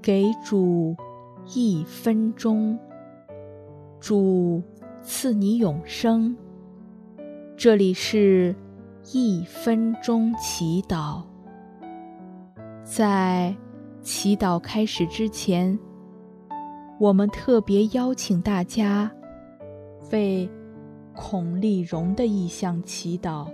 给主1分钟，主赐你永生。这里是1分钟祈祷。在祈祷开始之前，我们特别邀请大家为孔丽蓉的意向祈祷。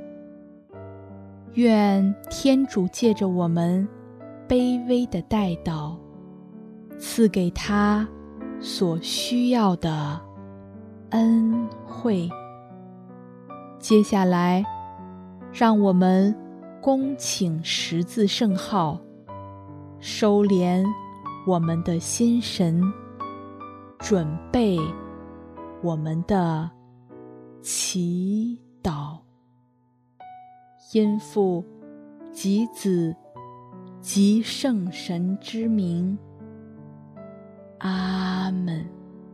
愿天主借着我们卑微的代祷，赐给他所需要的恩惠。接下来，让我们恭请十字圣号，收敛我们的心神，准备我们的祈祷。因父及子及圣神之名，阿们。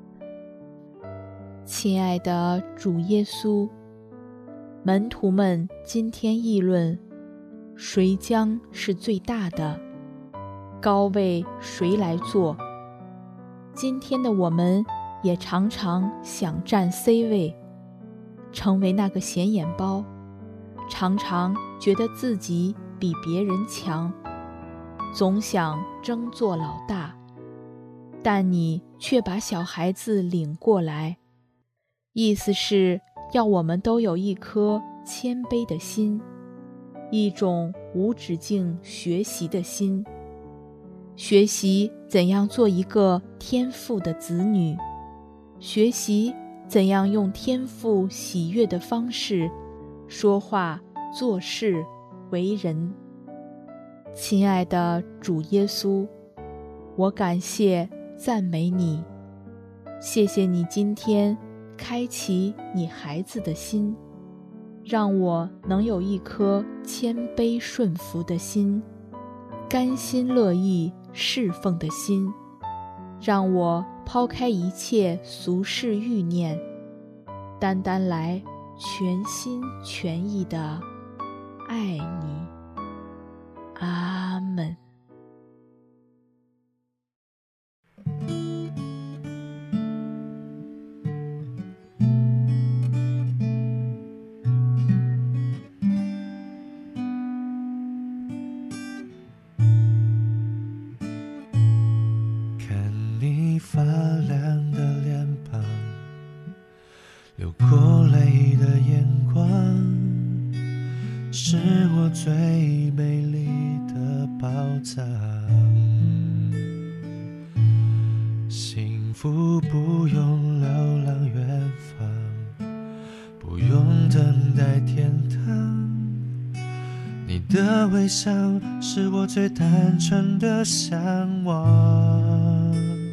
亲爱的主耶稣，门徒们今天议论谁将是最大的，高位谁来坐。今天的我们也常常想占 C 位，成为那个显眼包，常常觉得自己比别人强，总想争做老大，但你却把小孩子领过来，意思是要我们都有一颗谦卑的心，一种无止境学习的心，学习怎样做一个天父的子女，学习怎样用天父喜悦的方式说话、做事、为人。亲爱的主耶稣，我感谢、赞美你，谢谢你今天开启你孩子的心，让我能有一颗谦卑顺服的心，甘心乐意侍奉的心，让我抛开一切俗世欲念，单单来全心全意地爱你。阿们。 看你发亮的脸庞，流过泪的眼光，是我最美丽的宝藏。幸福不用流浪远方，不用等待天堂，你的微笑是我最单纯的向往。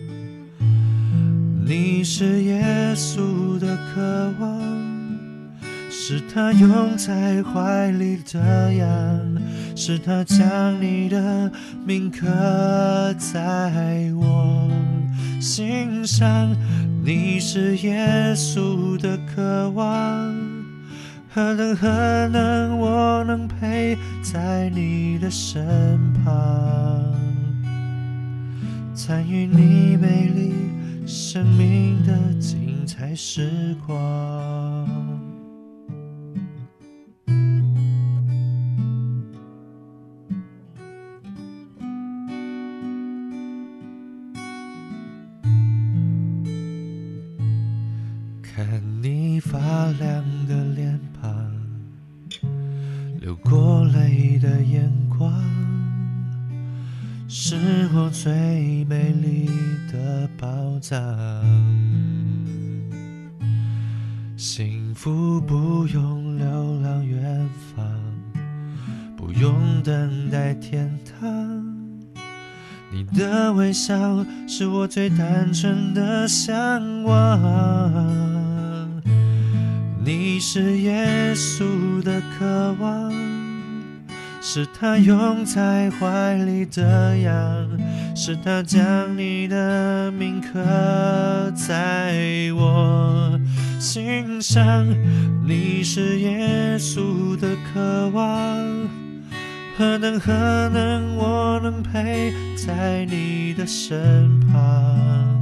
你是耶稣的渴望，是他拥在怀里的羊，是他将你的名刻在我心上。你是耶稣的渴望，何等何能我能陪在你的身旁，参与你美丽生命的精彩时光。看你发亮的脸庞，流过泪的眼光，是我最美丽的宝藏。幸福不用流浪远方，不用等待天堂，你的微笑是我最单纯的向往。你是耶稣的渴望，是他拥在怀里的羊，是他将你的名刻在我心上。你是耶稣的渴望，何等何能我我能陪在你的身旁，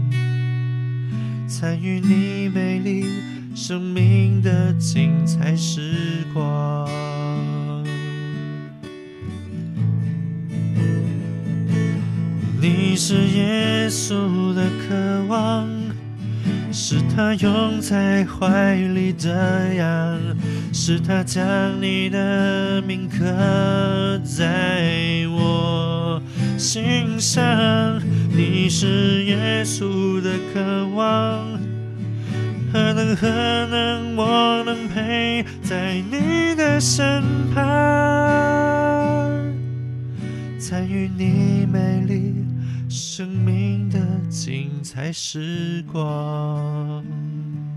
参与你美丽生命的精彩时光。你是耶稣的渴望，是他拥在怀里的羊，是他将你的名刻在我心上。你是耶稣的渴望，何能我能陪在你的身旁，参与你美丽生命的精彩时光。